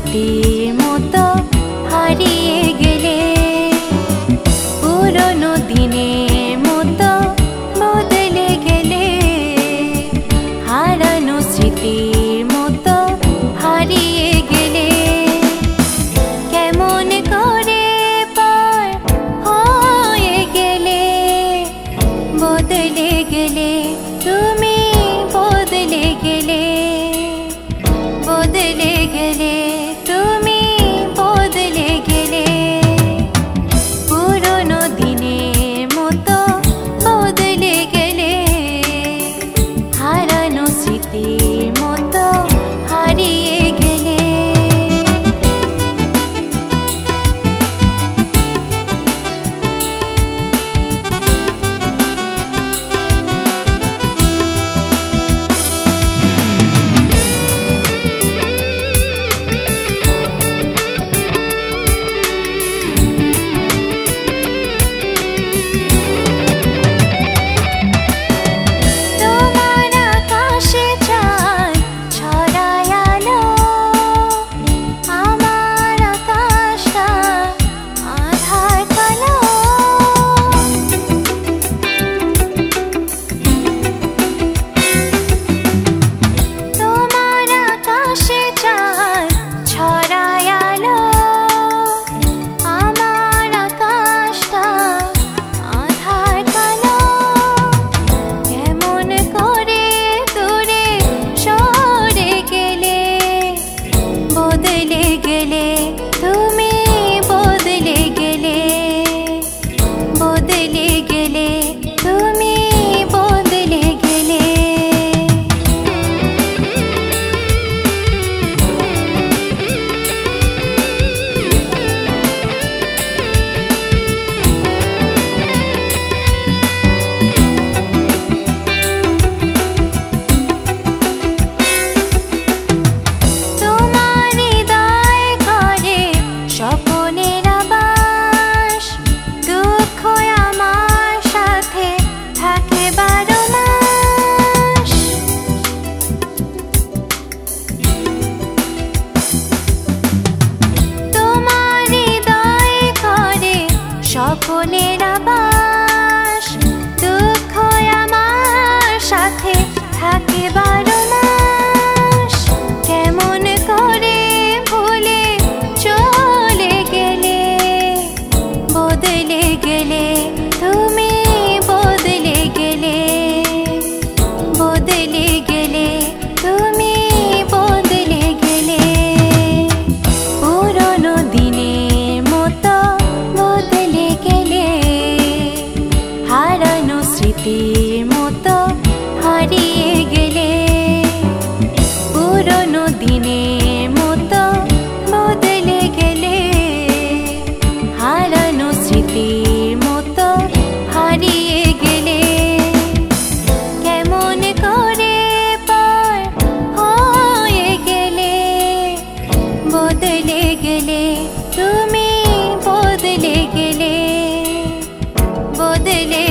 স্মৃতির মতো হারিয়ে গেলে, পুরনো দিনের মতো বদলে গেলে, হারানো স্মৃতির মতো হারিয়ে গেলে, কেমন করে পার হয়ে গেলে, বদলে গেলে তুমি, বদলে গেলে, বদলে গেলে তুমি, বদলে গেলে, পুরনো দিনের মতো বদলে গেলে, হারানো স্মৃতির মতো হারিয়ে গেলে। স্বপনের আবাস, দুঃখ আমার সাথে থাকে 12 মাস, কেমন করে ভুলে চলে গেলে, বদলে গেলে তুমি, বদলে গেলে, বদলে গেলে তুমি, বদলে গেলে, পুরনো দিনের মতো বদলে গেলে, হারানো স্মৃতির মতো হারিয়ে গেলে, পুরনো দিনের মতো বদলে গেলে, হারানো স্মৃতির মতো হারিয়ে গেলে, কেমন করে পার হয়ে গেলে, বদলে গেলে তুমি, বদলে গেলে, বদলে